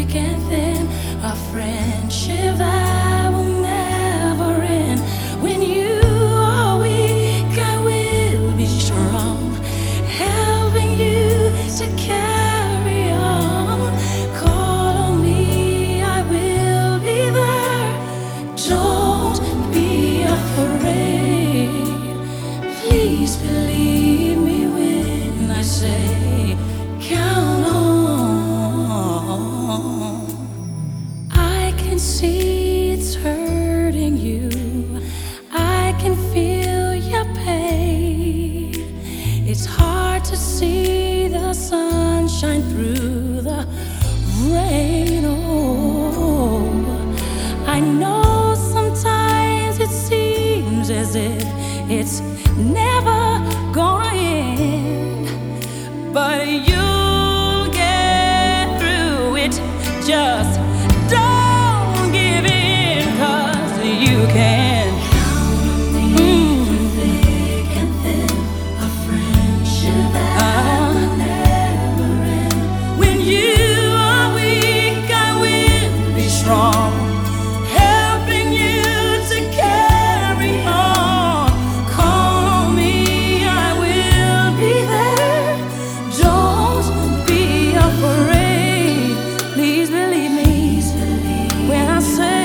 thick and thin, a friendship that will never end. When you are weak, I will be strong, helping you to carry on. Call on me, I will be there. Don't be afraid. Please believe me when I say, count on. I can see it's hurting you. I can feel your pain. It's hard to see the sunshine through the rain. Oh, I know sometimes it seems as if it's never gonna end, but you'll get through it. Just don't give in, 'cause you can. Count on me through thick and thin, a friendship that will never end. When you are weak, I will be strong, helping you to carry on. Call on me, I will be there. Don't be afraid. Please believe me when I say,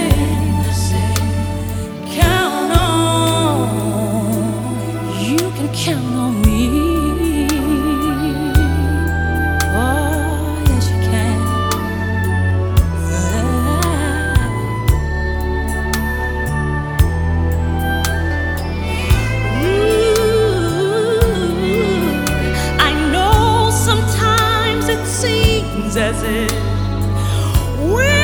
count on. You can count on me. Oh, yes, you can. Ooh, I know sometimes it seems as if we